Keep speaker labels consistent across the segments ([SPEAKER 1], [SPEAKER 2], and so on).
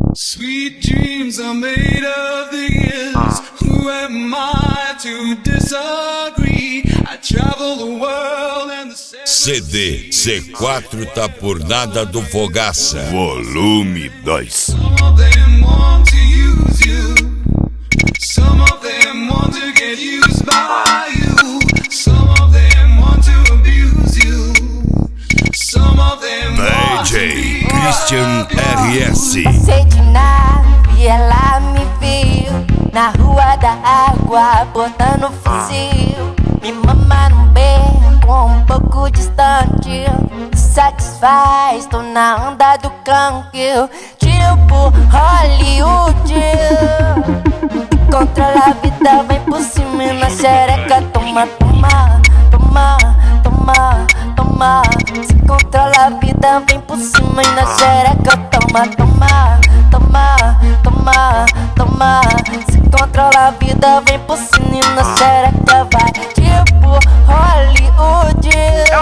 [SPEAKER 1] Sweet dreams are made of these. Who am I to disagree? I travel the world and the
[SPEAKER 2] CD C4 tá por nada do Fogaça.
[SPEAKER 3] Volume 2.
[SPEAKER 1] Some of them want to use you. Some of them want to get used by you. Some of them want to abuse you. Some of them want to
[SPEAKER 2] DJ
[SPEAKER 1] be
[SPEAKER 2] Christian RS.
[SPEAKER 4] Passei de nave e ela me viu na rua da água, botando fuzil. Me mama num beco um pouco distante, satisfaz, tô na onda do canque, tipo Hollywood. Controla a vida, vem por cima e na xereca. Toma, toma, toma, toma, toma. Se controla a vida, vem por cima e na xereca. Toma, toma, toma, toma, toma. Se controla a vida, vem por cima e na xereca. Vai tipo Hollywood.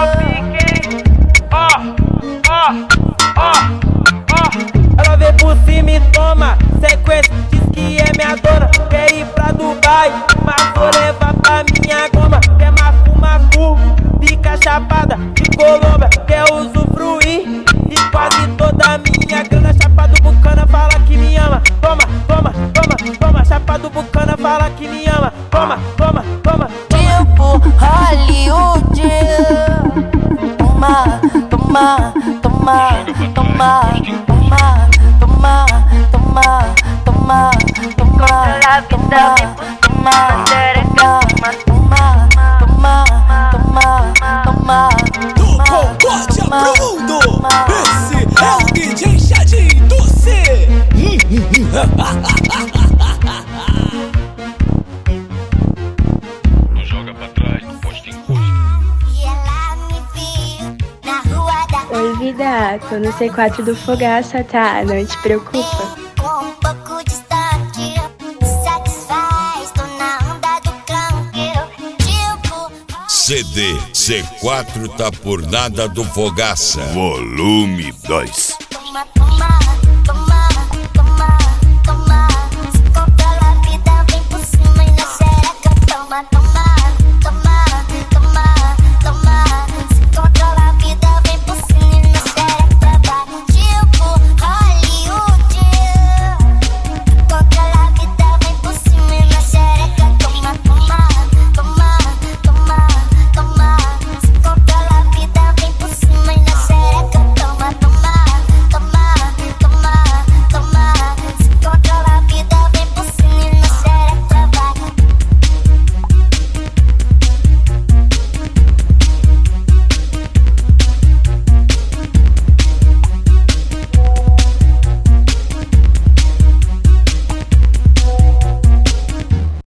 [SPEAKER 5] Ela vem por cima e toma sequência, diz que é minha dona. Quer ir pra Dubai, mas vou levar pra minha goma. Quer mafu, fica chapada de Colômbia. Quer usufruir e quase toda a minha grana. Chapa do Bucana fala que me ama. Toma, toma, toma, toma. Chapa do Bucana fala que me ama. Toma, toma, toma.
[SPEAKER 4] Tipo Hollywood. Toma, toma, toma, toma, toma, toma, toma, toma, toma, toma, toma,
[SPEAKER 6] Do Concórdia pro mundo, esse é o DJ Chadinho do C.
[SPEAKER 3] Não joga pra trás, não posta em custo.
[SPEAKER 4] E ela me viu na rua da
[SPEAKER 7] Oi, vida, tô no C4 do Fogaça, tá? Não te preocupa.
[SPEAKER 4] um pouco distante, satisfaz, tô na onda do canque, tipo
[SPEAKER 2] CD C4 tá por nada do Fogaça.
[SPEAKER 3] Volume 2.